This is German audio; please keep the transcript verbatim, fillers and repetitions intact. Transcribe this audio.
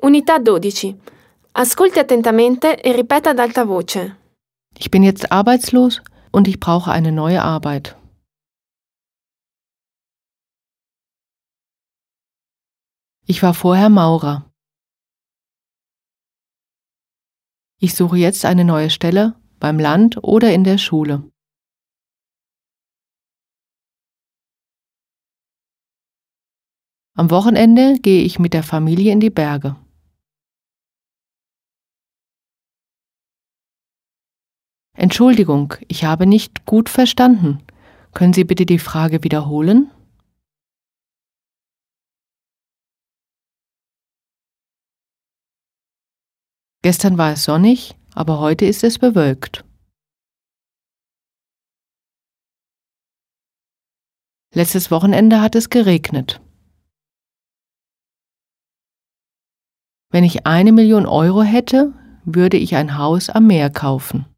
Unità dodici. Ascolti attentamente e ripeta ad alta voce. Ich bin jetzt arbeitslos und ich brauche eine neue Arbeit. Ich war vorher Maurer. Ich suche jetzt eine neue Stelle beim Land oder in der Schule. Am Wochenende gehe ich mit der Familie in die Berge. Entschuldigung, ich habe nicht gut verstanden. Können Sie bitte die Frage wiederholen? Gestern war es sonnig, aber heute ist es bewölkt. Letztes Wochenende hat es geregnet. Wenn ich eine Million Euro hätte, würde ich ein Haus am Meer kaufen.